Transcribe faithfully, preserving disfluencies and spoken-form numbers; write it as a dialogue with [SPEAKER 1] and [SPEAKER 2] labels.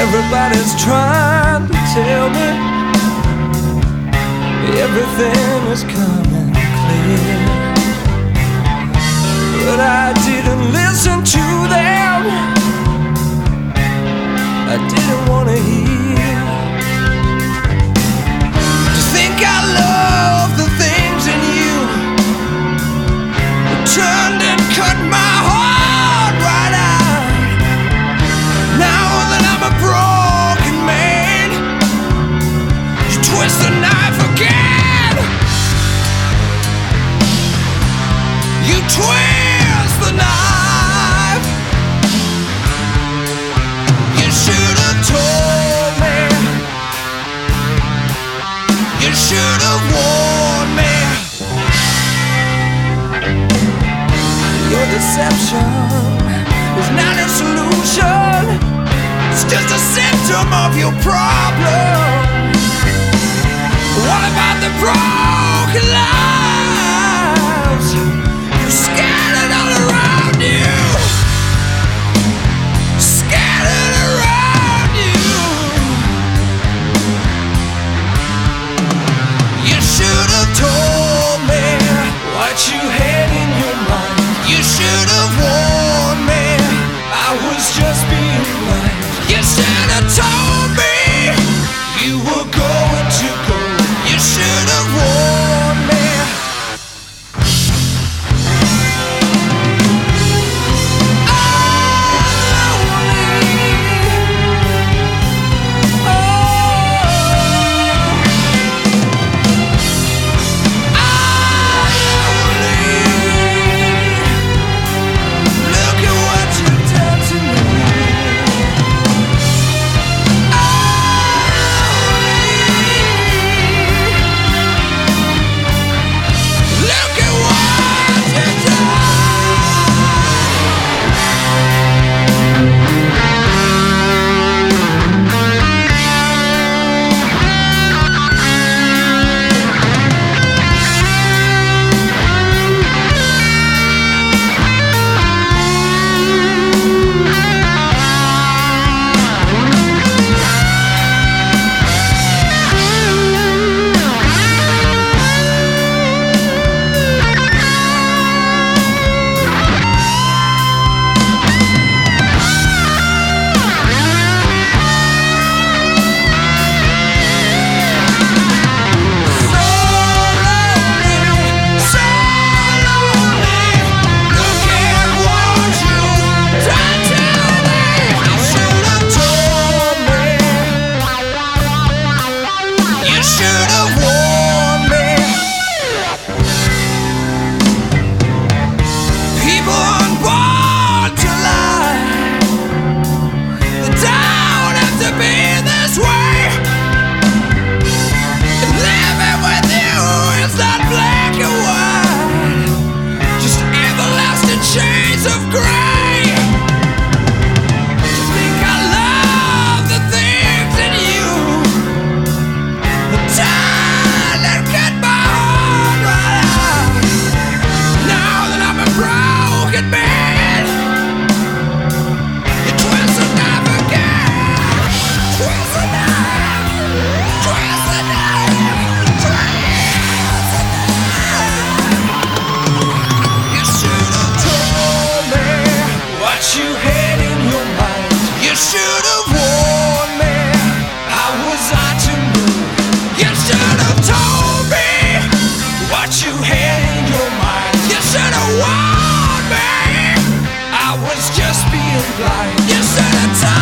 [SPEAKER 1] Everybody's trying to tell me everything is coming clear, but I didn't listen to them. I didn't want to hear. To think I love the things in you that turned and cut my heart right out. Now that I'm a broken man, you twist the knife again. You twist the knife. You should have told me. You should have warned me. Your deception is not a solution. It's just a symptom of your problem. What about the broken lives you scattered all around you? Scattered around you. You should have told me what you had in your mind. You should have warned me I was just being blind. You should have told me you were going to go. You should have warned me. Just being blind. You should have told